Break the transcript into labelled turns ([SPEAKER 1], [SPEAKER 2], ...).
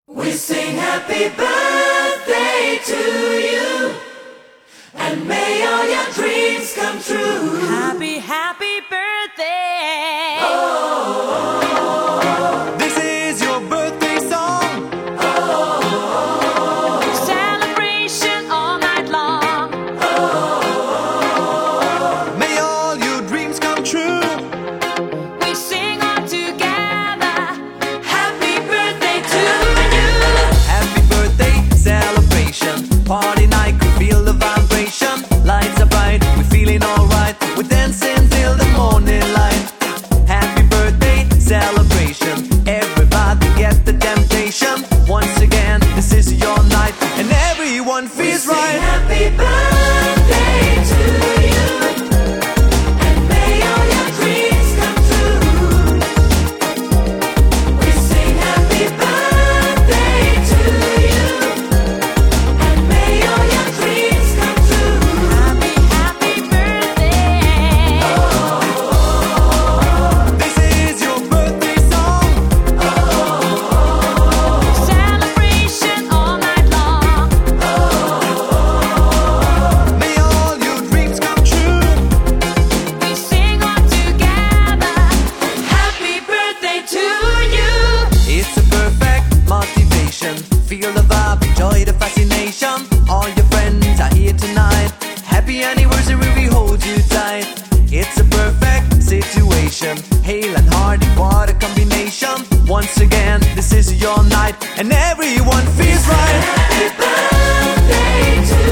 [SPEAKER 1] We sing happy birthday to you, and may all your dreams come true.
[SPEAKER 2] Happy, happy birthday.
[SPEAKER 3] This is your birthday song.
[SPEAKER 2] Celebration all night long.
[SPEAKER 3] May all your dreams come true.
[SPEAKER 2] We sing all together.
[SPEAKER 1] Happy birthday to you.
[SPEAKER 3] Happy birthday celebration. Party night, could feel the vibration. Lights are bright, we're feeling alright. We're dancing till the morning light. Happy birthday celebration. Everybody get the temptation. Once again, this is your night, and everyone feels
[SPEAKER 1] Sing
[SPEAKER 3] right.
[SPEAKER 1] happy birthday to you, and may all your dreams come true. We sing happy birthday to you, and may all your dreams come true.
[SPEAKER 2] Happy, happy birthday.
[SPEAKER 3] This is your birthday song.
[SPEAKER 2] Celebration all night long.
[SPEAKER 3] May all your dreams come true.
[SPEAKER 2] We sing all together.
[SPEAKER 1] Happy birthday to you.
[SPEAKER 3] It's a perfect motivation. Feel the vibe, enjoy the fascination. All your friends are here tonight. Happy anniversary, we hold you tight. It's a perfect situation. Hale and Hardy, what a combination. Once again, this is your night, and everyone feels right.
[SPEAKER 1] Happy birthday to